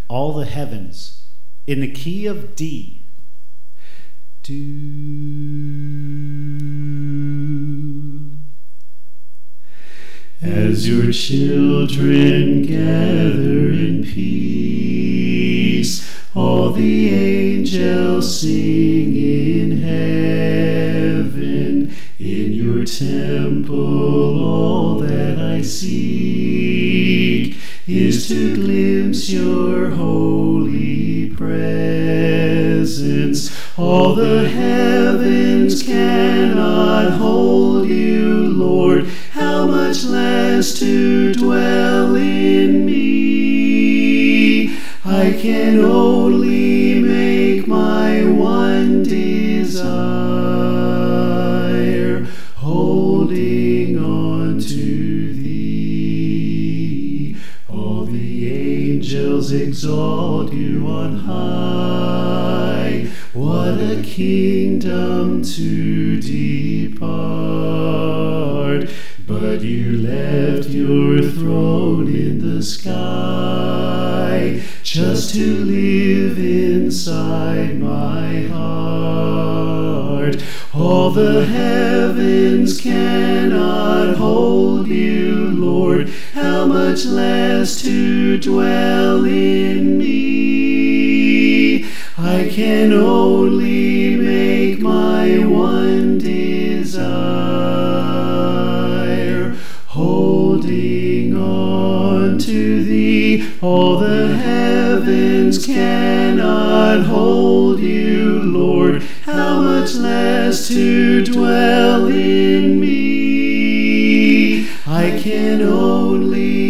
all the heavens in the key of D. Do. As your children gather in peace, all the angels sing in heaven. In your temple all that I seek is to glimpse your holy presence. All the heavens cannot hold you, Lord, how much less to dwell in me. I can only make my one desire, holding on to thee. All the angels exalt you on high. What a kingdom to depart. But you left your throne in the sky just to live inside my heart. All the heavens cannot hold you, Lord, how much less to dwell in me. I can only make my one desire, holding on to thee. All the heavens cannot hold you, Lord, how much less to dwell in me. I can only